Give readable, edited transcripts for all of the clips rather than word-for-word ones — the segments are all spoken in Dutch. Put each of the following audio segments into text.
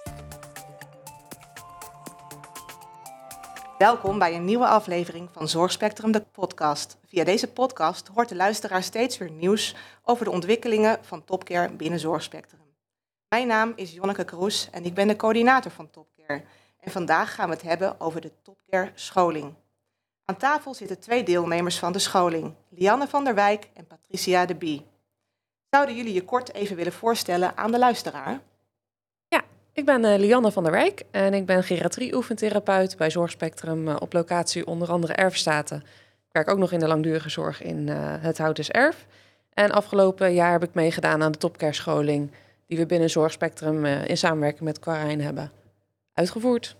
Welkom bij een nieuwe aflevering van Zorgspectrum, de podcast. Via deze podcast hoort de luisteraar steeds weer nieuws over de ontwikkelingen van Topcare binnen Zorgspectrum. Mijn naam is Jonneke Kroes en ik ben de coördinator van Topcare. En vandaag gaan we het hebben over de Topcare scholing. Aan tafel zitten 2 deelnemers van de scholing, Lianne van der Wijk en Patricia de Bie. Zouden jullie je kort even willen voorstellen aan de luisteraar? Ik ben Lianne van der Wijk en ik ben geriatrie-oefentherapeut bij Zorgspectrum op locatie onder andere Erfstaten. Ik werk ook nog in de langdurige zorg in het Houters Erf. En afgelopen jaar heb ik meegedaan aan de Topcare scholing die we binnen Zorgspectrum in samenwerking met Quarijn hebben uitgevoerd.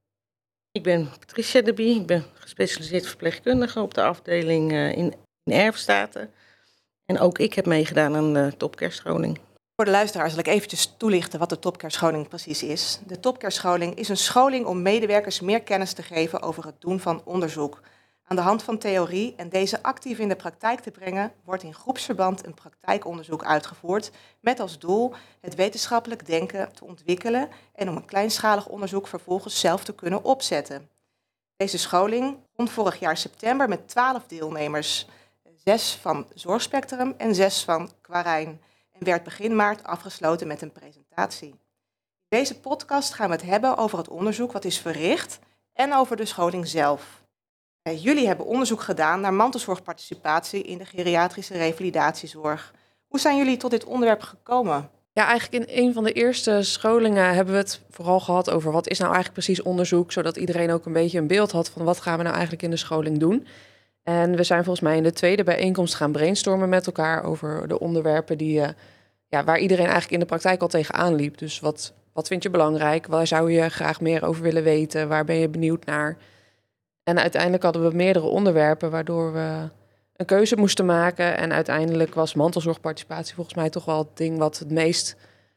Ik ben Patricia de Bie, ik ben gespecialiseerd verpleegkundige op de afdeling in Erfstaten. En ook ik heb meegedaan aan de Topcare scholing. Voor de luisteraars zal ik eventjes toelichten wat de Topcare scholing precies is. De Topcare scholing is een scholing om medewerkers meer kennis te geven over het doen van onderzoek. Aan de hand van theorie en deze actief in de praktijk te brengen, wordt in groepsverband een praktijkonderzoek uitgevoerd met als doel het wetenschappelijk denken te ontwikkelen en om een kleinschalig onderzoek vervolgens zelf te kunnen opzetten. Deze scholing begon vorig jaar september met 12 deelnemers, 6 van Zorgspectrum en 6 van Quarijn. En werd begin maart afgesloten met een presentatie. In deze podcast gaan we het hebben over het onderzoek wat is verricht en over de scholing zelf. Jullie hebben onderzoek gedaan naar mantelzorgparticipatie in de geriatrische revalidatiezorg. Hoe zijn jullie tot dit onderwerp gekomen? Ja, eigenlijk in een van de eerste scholingen hebben we het vooral gehad over wat is nou eigenlijk precies onderzoek, zodat iedereen ook een beetje een beeld had van wat gaan we nou eigenlijk in de scholing doen. En we zijn volgens mij in de tweede bijeenkomst gaan brainstormen met elkaar over de onderwerpen die, waar iedereen eigenlijk in de praktijk al tegenaan liep. Dus wat vind je belangrijk? Waar zou je graag meer over willen weten? Waar ben je benieuwd naar? En uiteindelijk hadden we meerdere onderwerpen waardoor we een keuze moesten maken. En uiteindelijk was mantelzorgparticipatie volgens mij toch wel het ding wat het meest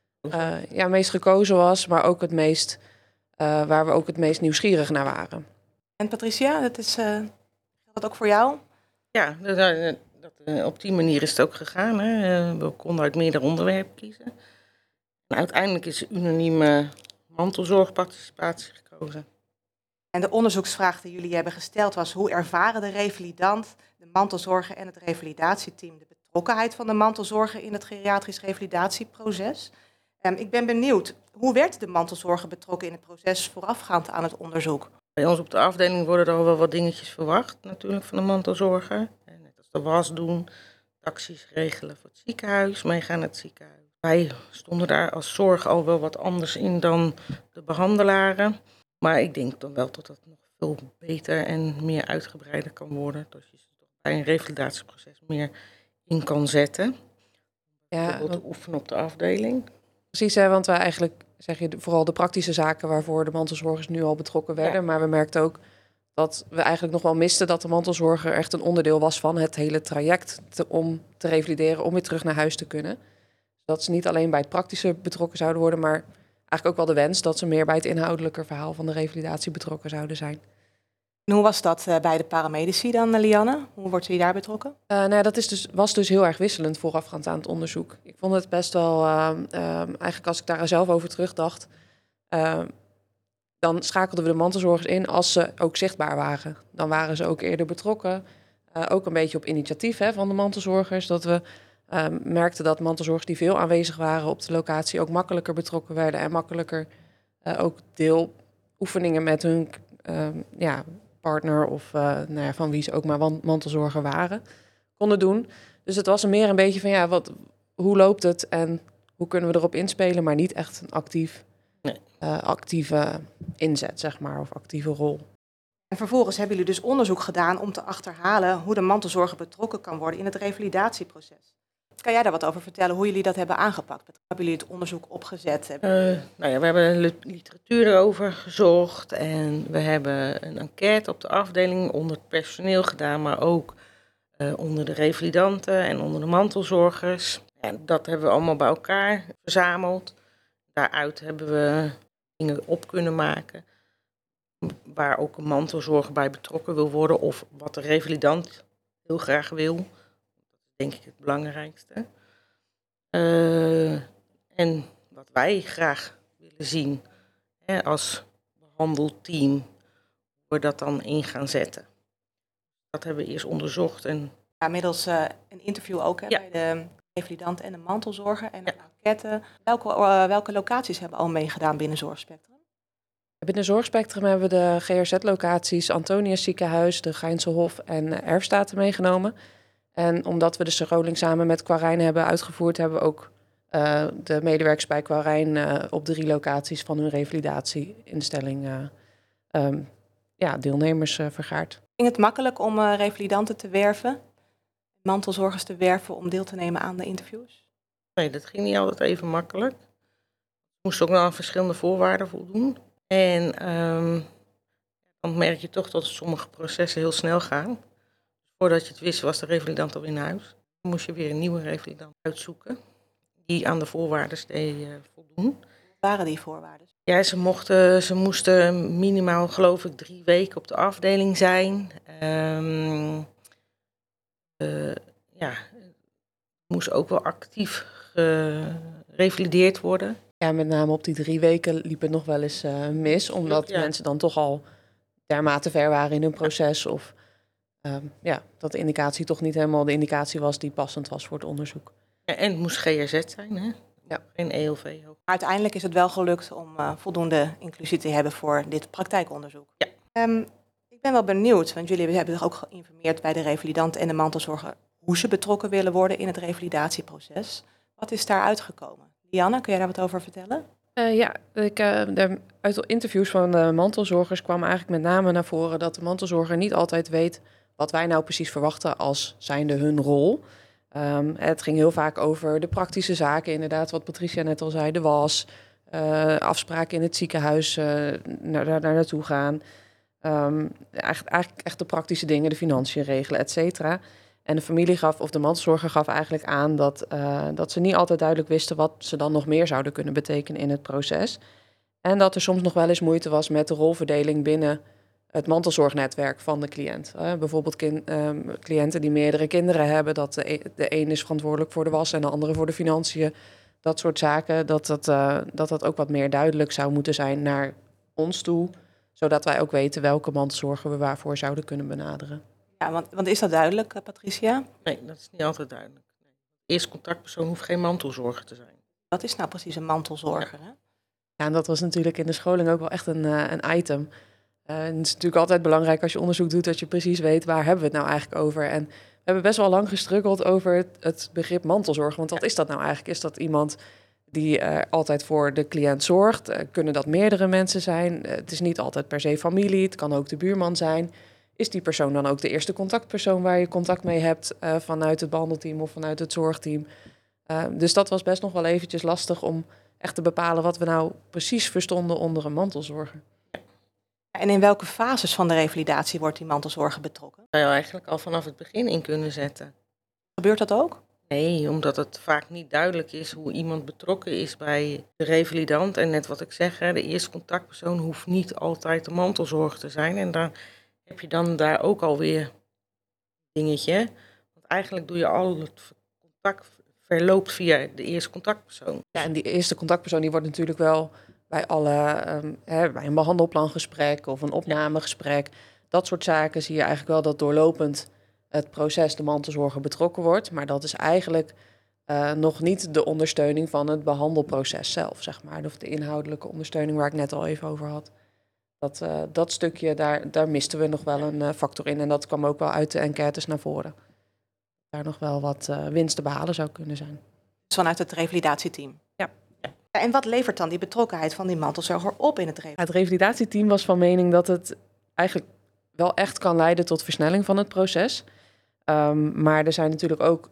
gekozen was. Maar ook het meest, waar we ook het meest nieuwsgierig naar waren. En Patricia, geldt dat ook voor jou? Ja, op die manier is het ook gegaan. Hè. We konden uit meerdere onderwerpen kiezen. En uiteindelijk is unaniem mantelzorgparticipatie gekozen. En de onderzoeksvraag die jullie hebben gesteld was: hoe ervaren de revalidant, de mantelzorger en het revalidatieteam de betrokkenheid van de mantelzorger in het geriatrisch revalidatieproces? Ik ben benieuwd, hoe werd de mantelzorger betrokken in het proces voorafgaand aan het onderzoek? Bij ons op de afdeling worden er al wel wat dingetjes verwacht natuurlijk van de mantelzorger. Net als de was doen, taxis regelen voor het ziekenhuis, meegaan naar het ziekenhuis. Wij stonden daar als zorg al wel wat anders in dan de behandelaren. Maar ik denk dan wel dat dat nog veel beter en meer uitgebreider kan worden. Dat je ze toch bij een revalidatieproces meer in kan zetten. Bijvoorbeeld te oefenen op de afdeling. Precies, hè, want wij eigenlijk zeg je vooral de praktische zaken waarvoor de mantelzorgers nu al betrokken werden. Ja. Maar we merkten ook dat we eigenlijk nog wel misten dat de mantelzorger echt een onderdeel was van het hele traject om te revalideren, om weer terug naar huis te kunnen. Dat ze niet alleen bij het praktische betrokken zouden worden, maar eigenlijk ook wel de wens dat ze meer bij het inhoudelijke verhaal van de revalidatie betrokken zouden zijn. En hoe was dat bij de paramedici dan, Lianne? Hoe wordt u daar betrokken? Dat was dus heel erg wisselend voorafgaand aan het onderzoek. Ik vond het best wel, eigenlijk als ik daar zelf over terugdacht, dan schakelden we de mantelzorgers in als ze ook zichtbaar waren. Dan waren ze ook eerder betrokken, ook een beetje op initiatief van de mantelzorgers, dat we merkten dat mantelzorgers die veel aanwezig waren op de locatie ook makkelijker betrokken werden en makkelijker ook deeloefeningen met hun partner of van wie ze ook maar mantelzorger waren, konden doen. Dus het was meer een beetje van hoe loopt het en hoe kunnen we erop inspelen, maar niet echt een actieve inzet, zeg maar, of actieve rol. En vervolgens hebben jullie dus onderzoek gedaan om te achterhalen hoe de mantelzorger betrokken kan worden in het revalidatieproces. Kan jij daar wat over vertellen, hoe jullie dat hebben aangepakt? Hebben jullie het onderzoek opgezet? We hebben literatuur erover gezocht en we hebben een enquête op de afdeling onder het personeel gedaan, maar ook onder de revalidanten en onder de mantelzorgers. En dat hebben we allemaal bij elkaar verzameld. Daaruit hebben we dingen op kunnen maken waar ook een mantelzorger bij betrokken wil worden of wat de revalidant heel graag wil. Dat is denk ik het belangrijkste. En wat wij graag willen zien als behandelteam, hoe we dat dan in gaan zetten. Dat hebben we eerst onderzocht. En Ja, middels een interview ook Ja. bij de revalidant en de mantelzorger en een enquête. Welke locaties hebben al meegedaan binnen Zorgspectrum? Binnen Zorgspectrum hebben we de GRZ-locaties Antonius Ziekenhuis, de Geinselhof en Erfstaten meegenomen. En omdat we de scholing samen met Quarijn hebben uitgevoerd, hebben we ook de medewerkers bij Quarijn op 3 locaties van hun revalidatieinstelling deelnemers vergaard. Ging het makkelijk om revalidanten te werven, mantelzorgers te werven om deel te nemen aan de interviews? nee, dat ging niet altijd even makkelijk. We moesten ook nog aan verschillende voorwaarden voldoen. En dan merk je toch dat sommige processen heel snel gaan. Voordat je het wist, was de revalidant al in huis. Dan moest je weer een nieuwe revalidant uitzoeken die aan de voorwaarden voldoen. Wat waren die voorwaarden? Ja, ze moesten minimaal, geloof ik, 3 weken op de afdeling zijn. Moest ook wel actief gerevalideerd worden. Ja, met name op die 3 weken liep het nog wel eens mis, omdat mensen dan toch al dermate ver waren in hun proces. Of dat de indicatie toch niet helemaal de indicatie was die passend was voor het onderzoek. Ja, en het moest GRZ zijn, hè? Ja. Geen ELV. Maar uiteindelijk is het wel gelukt om voldoende inclusie te hebben voor dit praktijkonderzoek. Ja. Ik ben wel benieuwd, want jullie hebben zich ook geïnformeerd bij de revalidant en de mantelzorger hoe ze betrokken willen worden in het revalidatieproces. Wat is daar uitgekomen? Lianne, kun jij daar wat over vertellen? Uit de interviews van de mantelzorgers kwam eigenlijk met name naar voren dat de mantelzorger niet altijd weet wat wij nou precies verwachten als zijnde hun rol. Het ging heel vaak over de praktische zaken, inderdaad, wat Patricia net al zei, de was, afspraken in het ziekenhuis, daar naartoe gaan. Eigenlijk echt de praktische dingen, de financiën regelen, et cetera. En de familie de mantelzorger gaf eigenlijk aan dat ze niet altijd duidelijk wisten wat ze dan nog meer zouden kunnen betekenen in het proces. En dat er soms nog wel eens moeite was met de rolverdeling binnen het mantelzorgnetwerk van de cliënt. Bijvoorbeeld cliënten die meerdere kinderen hebben, dat de een is verantwoordelijk voor de was en de andere voor de financiën. Dat soort zaken, dat ook wat meer duidelijk zou moeten zijn naar ons toe, zodat wij ook weten welke mantelzorger we waarvoor zouden kunnen benaderen. Ja, want is dat duidelijk, Patricia? Nee, dat is niet altijd duidelijk. Nee. De eerste contactpersoon hoeft geen mantelzorger te zijn. Wat is nou precies een mantelzorger? Hè? Ja, en dat was natuurlijk in de scholing ook wel echt een item. En het is natuurlijk altijd belangrijk als je onderzoek doet dat je precies weet waar hebben we het nou eigenlijk over. En we hebben best wel lang gestruggeld over het begrip mantelzorg. Want wat is dat nou eigenlijk? Is dat iemand die altijd voor de cliënt zorgt? Kunnen dat meerdere mensen zijn? Het is niet altijd per se familie, het kan ook de buurman zijn. Is die persoon dan ook de eerste contactpersoon waar je contact mee hebt vanuit het behandelteam of vanuit het zorgteam? Dus dat was best nog wel eventjes lastig om echt te bepalen wat we nou precies verstonden onder een mantelzorger. En in welke fases van de revalidatie wordt die mantelzorger betrokken? Zou je eigenlijk al vanaf het begin in kunnen zetten. Gebeurt dat ook? Nee, omdat het vaak niet duidelijk is hoe iemand betrokken is bij de revalidant. En net wat ik zeg, de eerste contactpersoon hoeft niet altijd de mantelzorger te zijn. En dan heb je dan daar ook alweer een dingetje. Want eigenlijk doe je al het contact verloopt via de eerste contactpersoon. Ja, en die eerste contactpersoon die wordt natuurlijk wel bij bij een behandelplangesprek of een opnamegesprek. Dat soort zaken zie je eigenlijk wel dat doorlopend het proces de mantelzorger betrokken wordt. Maar dat is eigenlijk nog niet de ondersteuning van het behandelproces zelf, zeg maar. Of de inhoudelijke ondersteuning waar ik net al even over had. Dat stukje, daar misten we nog wel een factor in. En dat kwam ook wel uit de enquêtes naar voren. Daar nog wel wat winst te behalen zou kunnen zijn. Dus vanuit het revalidatieteam? Ja. En wat levert dan die betrokkenheid van die mantelzorger op in het Het revalidatieteam was van mening dat het eigenlijk wel echt kan leiden tot versnelling van het proces. Maar er zijn natuurlijk ook...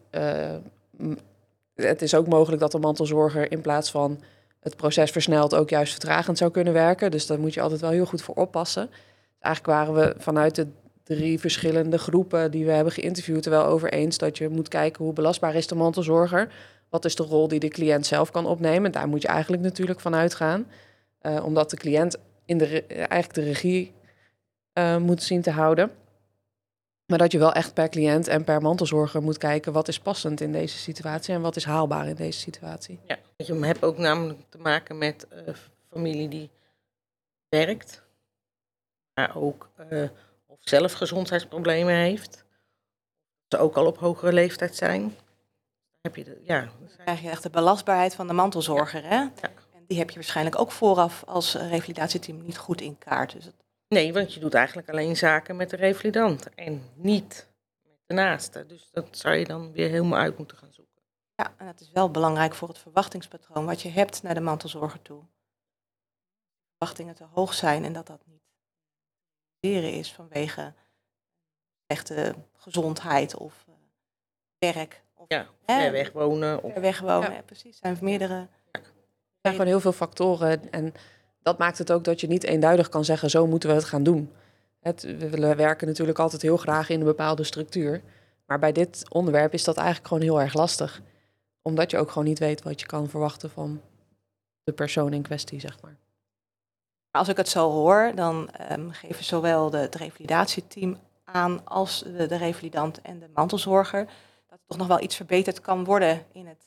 het is ook mogelijk dat de mantelzorger in plaats van het proces versneld ook juist vertragend zou kunnen werken. Dus daar moet je altijd wel heel goed voor oppassen. Dus eigenlijk waren we vanuit de 3 verschillende groepen die we hebben geïnterviewd er wel over eens dat je moet kijken hoe belastbaar is de mantelzorger. Wat is de rol die de cliënt zelf kan opnemen? Daar moet je eigenlijk natuurlijk van uitgaan. Omdat de cliënt eigenlijk de regie moet zien te houden. Maar dat je wel echt per cliënt en per mantelzorger moet kijken wat is passend in deze situatie en wat is haalbaar in deze situatie. Ja, je hebt ook namelijk te maken met familie die werkt, maar ook of zelf gezondheidsproblemen heeft. Ze ook al op hogere leeftijd zijn. Heb je Dan krijg je echt de belastbaarheid van de mantelzorger, hè? Ja. En die heb je waarschijnlijk ook vooraf als revalidatieteam niet goed in kaart. Dus Nee, want je doet eigenlijk alleen zaken met de revalidant en niet met de naaste. Dus dat zou je dan weer helemaal uit moeten gaan zoeken. ja, en dat is wel belangrijk voor het verwachtingspatroon wat je hebt naar de mantelzorger toe. Verwachtingen te hoog zijn en dat niet leren is vanwege slechte gezondheid of werk. Of Ja, ver weg wonen. Of... ver weg wonen, Ja. ja, precies. Er zijn meerdere. Er zijn gewoon heel veel factoren. En dat maakt het ook dat je niet eenduidig kan zeggen, zo moeten we het gaan doen. We werken natuurlijk altijd heel graag in een bepaalde structuur. Maar bij dit onderwerp is dat eigenlijk gewoon heel erg lastig. Omdat je ook gewoon niet weet wat je kan verwachten van de persoon in kwestie, zeg maar. Als ik het zo hoor, dan geven zowel het revalidatieteam aan als de revalidant en de mantelzorger dat er toch nog wel iets verbeterd kan worden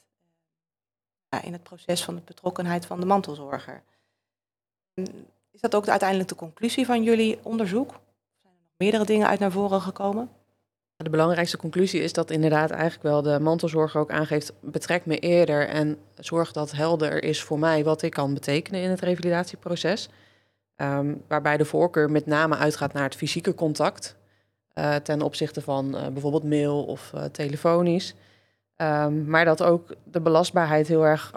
in het proces van de betrokkenheid van de mantelzorger. Is dat ook uiteindelijk de conclusie van jullie onderzoek? Zijn er nog meerdere dingen uit naar voren gekomen? De belangrijkste conclusie is dat inderdaad eigenlijk wel de mantelzorger ook aangeeft, betrek me eerder en zorg dat helder is voor mij wat ik kan betekenen in het revalidatieproces. Waarbij de voorkeur met name uitgaat naar het fysieke contact ten opzichte van bijvoorbeeld mail of telefonisch. Maar dat ook de belastbaarheid heel erg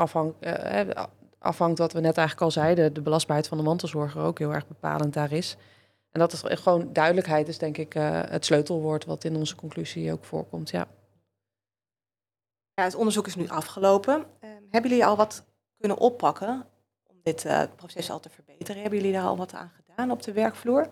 afhangt wat we net eigenlijk al zeiden. De belastbaarheid van de mantelzorger ook heel erg bepalend daar is. En dat is gewoon duidelijkheid is denk ik het sleutelwoord wat in onze conclusie ook voorkomt, ja. Ja, het onderzoek is nu afgelopen. Hebben jullie al wat kunnen oppakken om dit proces al te verbeteren? Hebben jullie daar al wat aan gedaan op de werkvloer?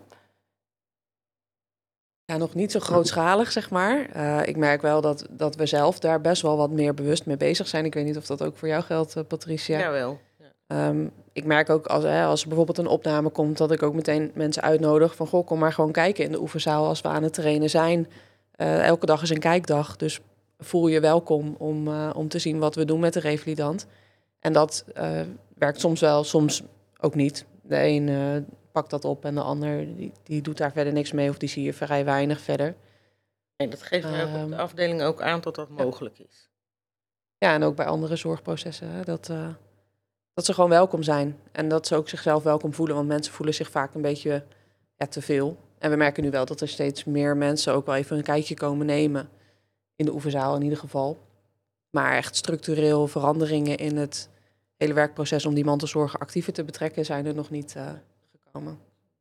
Ja, nog niet zo grootschalig, zeg maar. Ik merk wel dat we zelf daar best wel wat meer bewust mee bezig zijn. Ik weet niet of dat ook voor jou geldt, Patricia. Jawel. Ik merk ook als er bijvoorbeeld een opname komt, dat ik ook meteen mensen uitnodig van, goh, kom maar gewoon kijken in de oefenzaal als we aan het trainen zijn. Elke dag is een kijkdag, dus voel je welkom om te zien wat we doen met de revalidant. En dat werkt soms wel, soms ook niet. De een pakt dat op en de ander die doet daar verder niks mee of die zie je vrij weinig verder. Nee, dat geeft mij ook op de afdeling ook aan tot dat mogelijk is. Ja, en ook bij andere zorgprocessen, hè, dat ze gewoon welkom zijn. En dat ze ook zichzelf welkom voelen, want mensen voelen zich vaak een beetje te veel. En we merken nu wel dat er steeds meer mensen ook wel even een kijkje komen nemen. In de oefenzaal in ieder geval. Maar echt structureel veranderingen in het hele werkproces om die mantelzorger actiever te betrekken zijn er nog niet gekomen.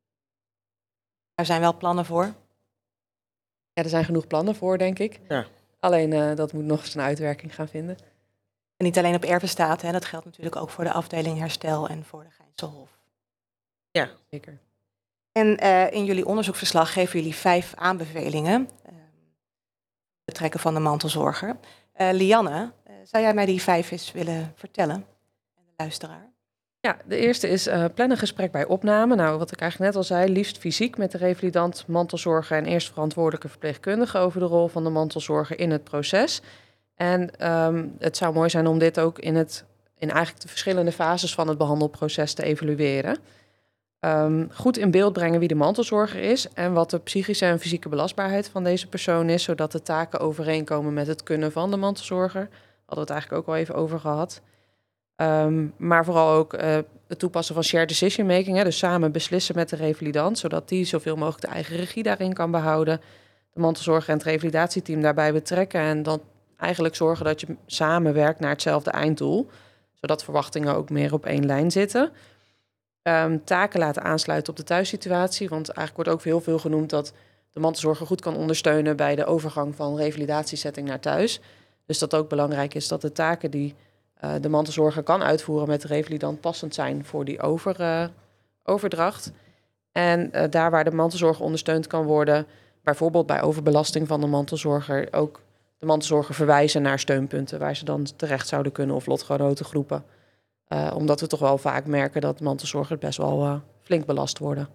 Er zijn wel plannen voor. Ja, er zijn genoeg plannen voor, denk ik. Ja. Alleen dat moet nog eens een uitwerking gaan vinden. En niet alleen op Erpenstaat, hè, dat geldt natuurlijk ook voor de afdeling herstel en voor de Gijnselhof. Ja, Zeker. En in jullie onderzoeksverslag geven jullie 5 aanbevelingen. Betrekken van de mantelzorger. Lianne, zou jij mij die 5 eens willen vertellen? En de luisteraar. Ja, de eerste is plan een gesprek bij opname. Nou, wat ik eigenlijk net al zei, liefst fysiek met de revalidant, mantelzorger en eerst verantwoordelijke verpleegkundige over de rol van de mantelzorger in het proces. En het zou mooi zijn om dit ook in eigenlijk de verschillende fases van het behandelproces te evalueren. Goed in beeld brengen wie de mantelzorger is en wat de psychische en fysieke belastbaarheid van deze persoon is, zodat de taken overeenkomen met het kunnen van de mantelzorger. Hadden we het eigenlijk ook al even over gehad. Maar vooral ook het toepassen van shared decision making, dus samen beslissen met de revalidant, zodat die zoveel mogelijk de eigen regie daarin kan behouden. De mantelzorger en het revalidatieteam daarbij betrekken en dan eigenlijk zorgen dat je samen werkt naar hetzelfde einddoel, zodat verwachtingen ook meer op één lijn zitten. Taken laten aansluiten op de thuissituatie, want eigenlijk wordt ook heel veel genoemd dat de mantelzorger goed kan ondersteunen bij de overgang van revalidatiesetting naar thuis. Dus dat ook belangrijk is dat de taken die de mantelzorger kan uitvoeren met de revalidant passend zijn voor die overdracht. En daar waar de mantelzorger ondersteund kan worden, bijvoorbeeld bij overbelasting van de mantelzorger, ook de mantelzorger verwijzen naar steunpunten waar ze dan terecht zouden kunnen of lotgenotengroepen. Omdat we toch wel vaak merken dat mantelzorgers best wel flink belast worden.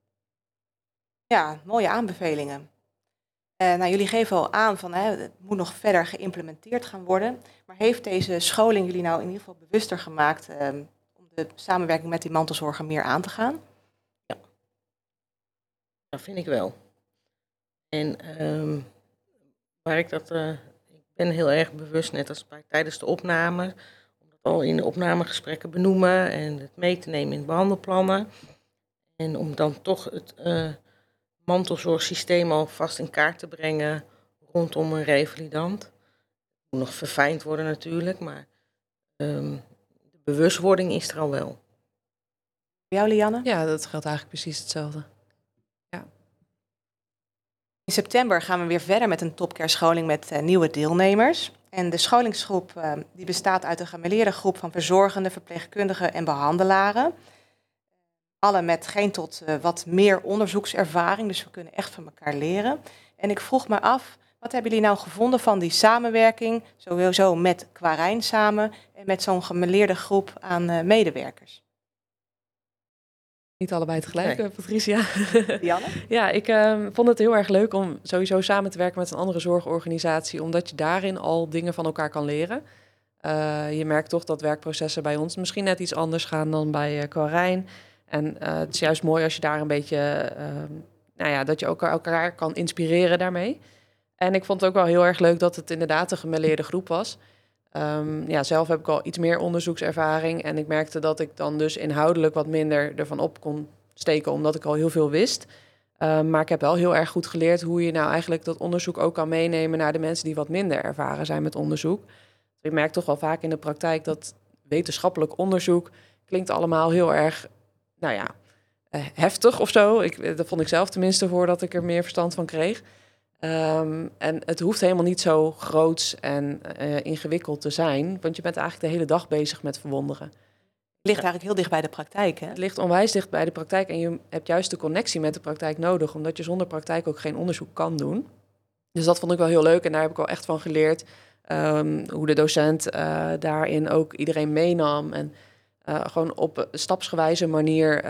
Ja, mooie aanbevelingen. Nou, jullie geven al aan van het moet nog verder geïmplementeerd gaan worden. Maar heeft deze scholing jullie nou in ieder geval bewuster gemaakt om de samenwerking met die mantelzorger meer aan te gaan? Dat vind ik wel. En ik ben heel erg bewust, net als tijdens de opname, om dat al in de opnamegesprekken benoemen en het mee te nemen in behandelplannen. En om dan toch het mantelzorgsysteem al vast in kaart te brengen rondom een revalidant. Het moet nog verfijnd worden natuurlijk, maar de bewustwording is er al wel. Bij jou, Lianne? Ja, dat geldt eigenlijk precies hetzelfde. In september gaan we weer verder met een topcare-scholing met nieuwe deelnemers. En de scholingsgroep die bestaat uit een gemêleerde groep van verzorgenden, verpleegkundigen en behandelaren. Alle met geen tot wat meer onderzoekservaring, dus we kunnen echt van elkaar leren. En ik vroeg me af, wat hebben jullie nou gevonden van die samenwerking, sowieso met Quarijn samen en met zo'n gemêleerde groep aan medewerkers? Niet allebei tegelijk, Nee. Patricia. Lianne? Ja, ik vond het heel erg leuk om sowieso samen te werken met een andere zorgorganisatie, omdat je daarin al dingen van elkaar kan leren. Je merkt toch dat werkprocessen bij ons misschien net iets anders gaan dan bij Quarijn. En het is juist mooi als je daar een beetje, dat je ook elkaar kan inspireren daarmee. En ik vond het ook wel heel erg leuk dat het inderdaad een gemêleerde groep was. Zelf heb ik al iets meer onderzoekservaring en ik merkte dat ik dan dus inhoudelijk wat minder ervan op kon steken, omdat ik al heel veel wist. Maar ik heb wel heel erg goed geleerd hoe je nou eigenlijk dat onderzoek ook kan meenemen naar de mensen die wat minder ervaren zijn met onderzoek. Ik merk toch wel vaak in de praktijk dat wetenschappelijk onderzoek klinkt allemaal heel erg, heftig of zo. Dat vond ik zelf tenminste voordat ik er meer verstand van kreeg. En het hoeft helemaal niet zo groots en ingewikkeld te zijn, want je bent eigenlijk de hele dag bezig met verwonderen. Het ligt eigenlijk heel dicht bij de praktijk, hè? Het ligt onwijs dicht bij de praktijk en je hebt juist de connectie met de praktijk nodig, omdat je zonder praktijk ook geen onderzoek kan doen. Dus dat vond ik wel heel leuk en daar heb ik wel echt van geleerd. Hoe de docent daarin ook iedereen meenam en gewoon op stapsgewijze manier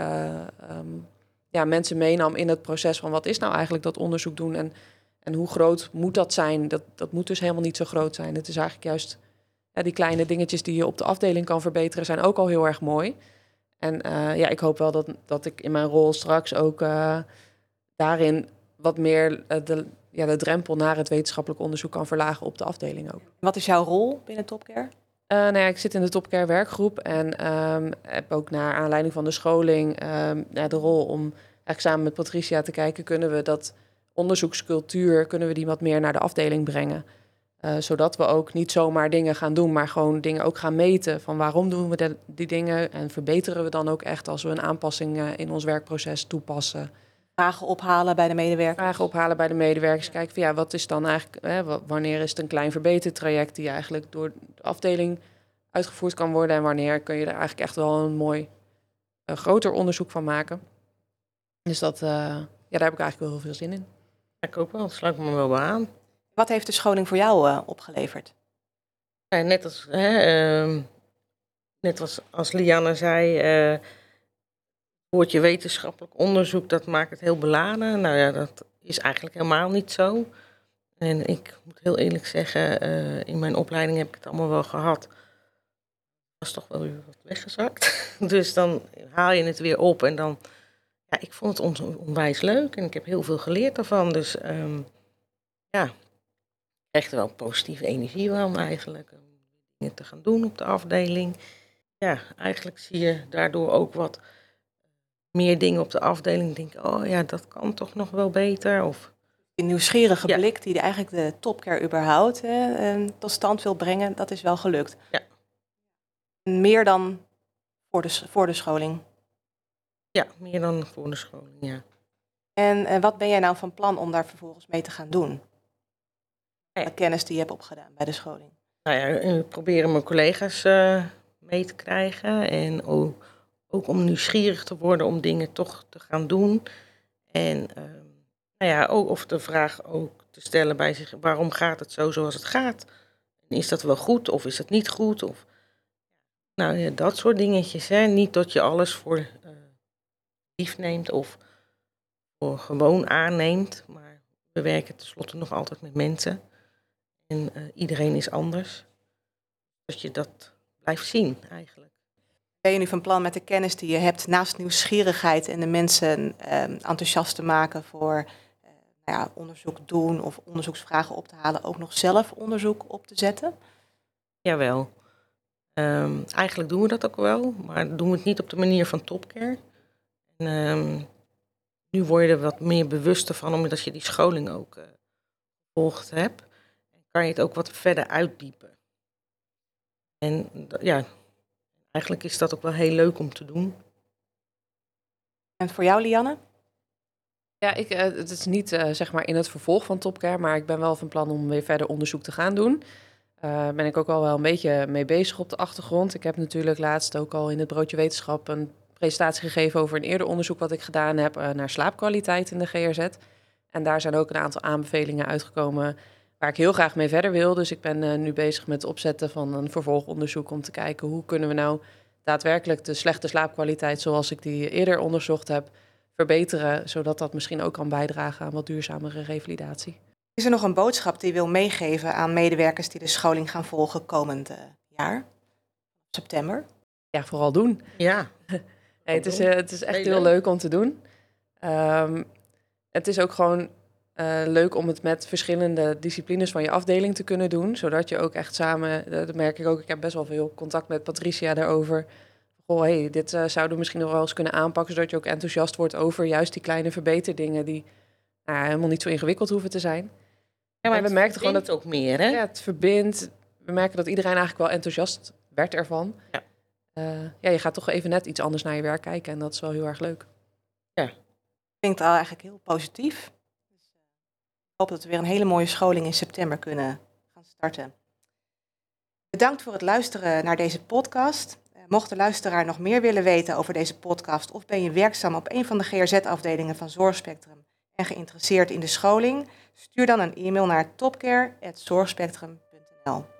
mensen meenam in het proces van wat is nou eigenlijk dat onderzoek doen en hoe groot moet dat zijn. Dat moet dus helemaal niet zo groot zijn. Het is eigenlijk juist die kleine dingetjes die je op de afdeling kan verbeteren zijn ook al heel erg mooi. En ik hoop wel dat ik in mijn rol straks ook daarin wat meer de drempel naar het wetenschappelijk onderzoek kan verlagen op de afdeling ook. Wat is jouw rol binnen Topcare? Ik zit in de Topcare werkgroep en heb ook naar aanleiding van de scholing de rol om eigenlijk samen met Patricia te kijken, kunnen we dat onderzoekscultuur, kunnen we die wat meer naar de afdeling brengen. Zodat we ook niet zomaar dingen gaan doen, maar gewoon dingen ook gaan meten van waarom doen we die dingen en verbeteren we dan ook echt als we een aanpassing in ons werkproces toepassen. Vragen ophalen bij de medewerkers. Vragen ophalen bij de medewerkers. Kijken van wat is dan eigenlijk, wanneer is het een klein verbetertraject die eigenlijk door de afdeling uitgevoerd kan worden en wanneer kun je er eigenlijk echt wel een mooi groter onderzoek van maken. Dus daar heb ik eigenlijk wel heel veel zin in. Ik ook wel, dat sluit me wel bij aan. Wat heeft de scholing voor jou opgeleverd? Ja, net als Lianne zei, woordje wetenschappelijk onderzoek, dat maakt het heel beladen. Nou ja, dat is eigenlijk helemaal niet zo. En ik moet heel eerlijk zeggen, in mijn opleiding heb ik het allemaal wel gehad. Was toch wel weer wat weggezakt. Dus dan haal je het weer op en dan... Ja, ik vond het onwijs leuk en ik heb heel veel geleerd daarvan. Dus ik krijg er wel positieve energie van eigenlijk. Om dingen te gaan doen op de afdeling. Ja, eigenlijk zie je daardoor ook wat meer dingen op de afdeling. Denk, oh ja, dat kan toch nog wel beter. Of... Die nieuwsgierige blik die eigenlijk de Topcare überhaupt tot stand wil brengen, dat is wel gelukt. Ja. Meer dan voor de scholing. Ja, meer dan voor de scholing, ja. En wat ben jij nou van plan om daar vervolgens mee te gaan doen? De kennis die je hebt opgedaan bij de scholing. Nou ja, ik probeer mijn collega's mee te krijgen. En ook om nieuwsgierig te worden om dingen toch te gaan doen. En ook of de vraag ook te stellen bij zich, waarom gaat het zo zoals het gaat? Is dat wel goed of is dat niet goed? Of, dat soort dingetjes. Hè? Niet dat je alles voor lief neemt of voor gewoon aanneemt. Maar we werken tenslotte nog altijd met mensen. En iedereen is anders. Dat je dat blijft zien eigenlijk. Ben je nu van plan met de kennis die je hebt, naast nieuwsgierigheid en de mensen enthousiast te maken voor onderzoek doen of onderzoeksvragen op te halen, ook nog zelf onderzoek op te zetten? Jawel. Eigenlijk doen we dat ook wel, maar doen we het niet op de manier van Topcare. En, nu word je er wat meer bewust van, omdat je die scholing ook gevolgd hebt. Kan je het ook wat verder uitdiepen. En eigenlijk is dat ook wel heel leuk om te doen. En voor jou, Lianne? Ja, het is niet zeg maar in het vervolg van Topcare, maar ik ben wel van plan om weer verder onderzoek te gaan doen. Ben ik ook al wel een beetje mee bezig op de achtergrond. Ik heb natuurlijk laatst ook al in het Broodje Wetenschap een presentatie gegeven over een eerder onderzoek wat ik gedaan heb naar slaapkwaliteit in de GRZ. En daar zijn ook een aantal aanbevelingen uitgekomen waar ik heel graag mee verder wil. Dus ik ben nu bezig met het opzetten van een vervolgonderzoek om te kijken hoe kunnen we nou daadwerkelijk de slechte slaapkwaliteit zoals ik die eerder onderzocht heb verbeteren, zodat dat misschien ook kan bijdragen aan wat duurzamere revalidatie. Is er nog een boodschap die je wil meegeven aan medewerkers die de scholing gaan volgen komend jaar, september? Ja, vooral doen. Ja. Het is echt heel leuk om te doen. Het is ook gewoon leuk om het met verschillende disciplines van je afdeling te kunnen doen, zodat je ook echt samen, dat merk ik ook, ik heb best wel veel contact met Patricia daarover. Goh, dit zouden we misschien nog wel eens kunnen aanpakken, zodat je ook enthousiast wordt over juist die kleine verbeterdingen die helemaal niet zo ingewikkeld hoeven te zijn. Ja, maar en we het merkten gewoon dat ook meer, hè? Ja, het verbindt. We merken dat iedereen eigenlijk wel enthousiast werd ervan. Ja. Je gaat toch even net iets anders naar je werk kijken en dat is wel heel erg leuk. Ja. Klinkt al eigenlijk heel positief. Dus, ik hoop dat we weer een hele mooie scholing in september kunnen gaan starten. Bedankt voor het luisteren naar deze podcast. Mocht de luisteraar nog meer willen weten over deze podcast of ben je werkzaam op een van de GRZ-afdelingen van Zorgspectrum en geïnteresseerd in de scholing, stuur dan een e-mail naar topcare@zorgspectrum.nl.